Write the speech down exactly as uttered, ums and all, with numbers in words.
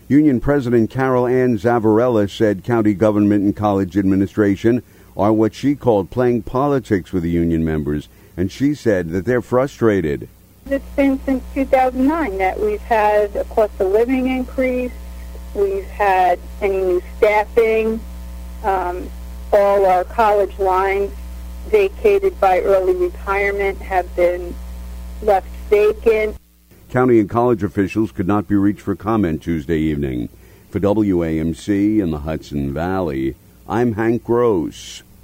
Union President Carol Ann Zavarella said county government and college administration are what she called playing politics with the union members, and she said that they're frustrated. It's been since two thousand nine that we've had a cost of living increase, we've had any new staffing, um, all our college lines vacated by early retirement have been left vacant. County and college officials could not be reached for comment Tuesday evening. For W A M C in the Hudson Valley, I'm Hank Gross.